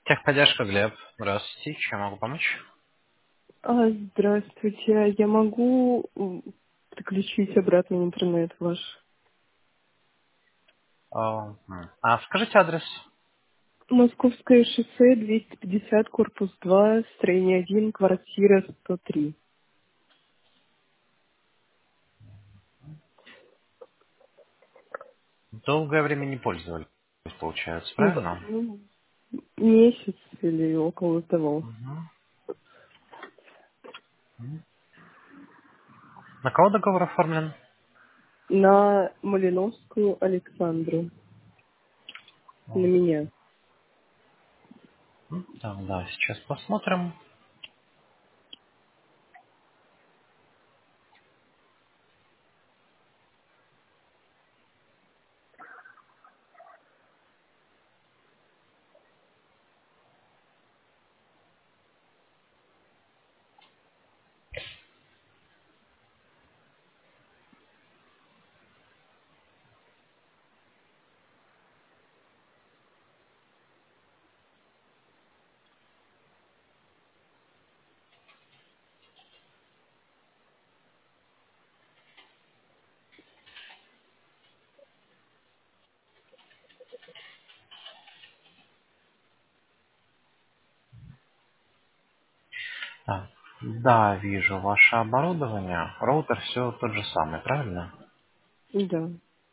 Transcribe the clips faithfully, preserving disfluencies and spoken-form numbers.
Техподдержка, Глеб. Здравствуйте. Чем могу помочь? А, здравствуйте. А Я могу м, подключить обратно интернет ваш? А, м. А скажите адрес. Московское шоссе, двести пятьдесят, корпус два, строение один, квартира сто три. Долгое время не пользовались, получается, Да, правильно? ну, месяц или около того. Мгм. М. На кого договор оформлен? На Малиновскую Александру. На меня. М, Так, да, сейчас посмотрим. Так, да, вижу ваше оборудование. Роутер все тот же самый, правильно? Да.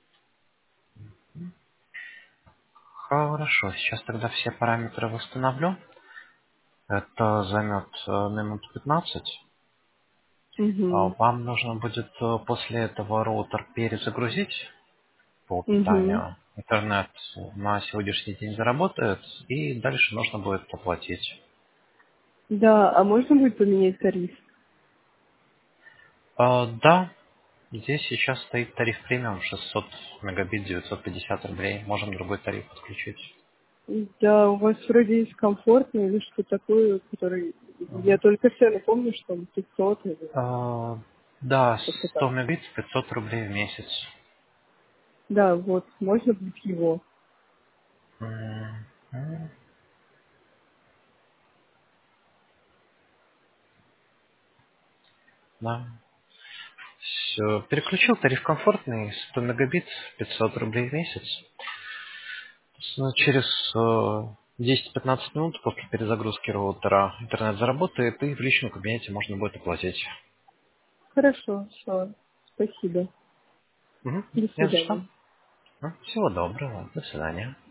Хорошо, сейчас тогда все параметры восстановлю. Это займет э, минут пятнадцать. А Угу. Вам нужно будет э, после этого роутер перезагрузить по Угу. питанию. Интернет на сегодняшний день заработает, и дальше нужно будет оплатить. Да, а можно будет поменять тариф? А, да, здесь сейчас стоит тариф премиум шестьсот мегабит девятьсот пятьдесят рублей. Можем другой тариф подключить. Да, у вас вроде есть комфортно или что такое, который... Я Мгм. только все помню, что он пятьсот или А, да, как-то сто так. мегабит пятьсот рублей в месяц. Да, вот, можно будет его. М, м, Да. Все. Переключил тариф комфортный, сто мегабит, пятьсот рублей в месяц. С- Через э, десять-пятнадцать минут после перезагрузки роутера интернет заработает, и в личном кабинете можно будет оплатить. Хорошо, все. Спасибо. Мгм. До Не за что. свидания. Ну, всего доброго. До свидания.